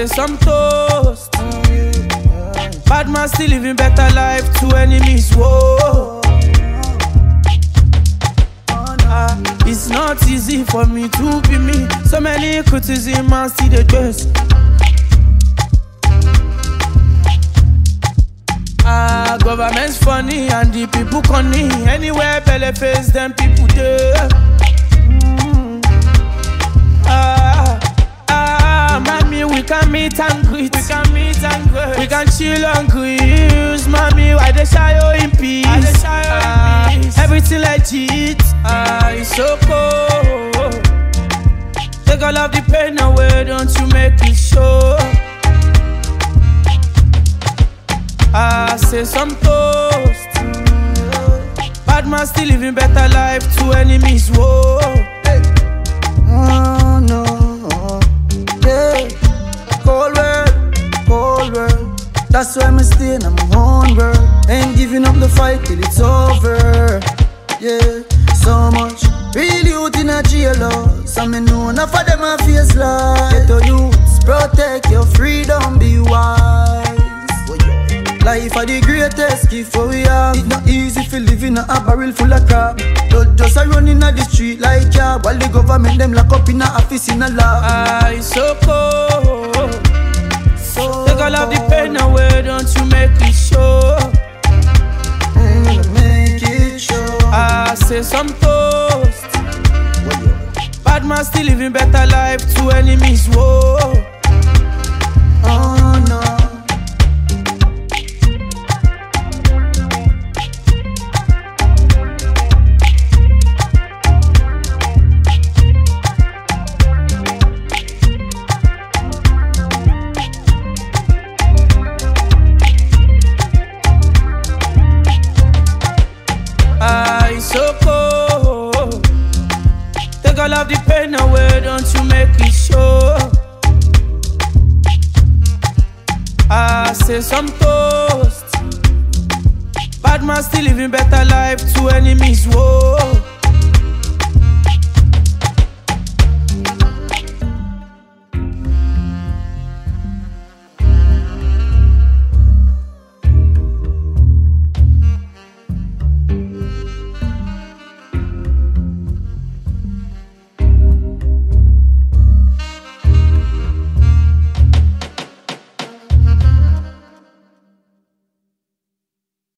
say some toast. Bad man still living better life to enemies. Whoa. It's not easy for me to be me. So many criticism and still the dress. Government's funny and the people conny. Anywhere Pele face them people there. Mommy, we can meet and greet. We can chill and grease. Mommy, why they shy in peace? Everything legit. It's so cold. Take all of the pain away, don't you make it show. I say some toast. Bad man still living better life to enemies. Whoa. Oh no. Yeah. Cold world. That's why I'm staying in my own world. Ain't giving up the fight till it's over. Yeah. So much real youth in a jail. Some me know enough of them a face like. Get to youths, protect your freedom, be wise. Life are the greatest gift for we have. It's not easy to live in a barrel full of crap. Don't just a run in the street like job. While the government them lock up in a office in a lab. It's so cold. Take all of the pain away, don't you make it show. Make it show. I say some toast. Bad man still living better life to enemies. Whoa. Oh no. It's so cold. Take all of the pain away, don't you make it show. I say some toast. Bad man still living better life to enemies. Whoa.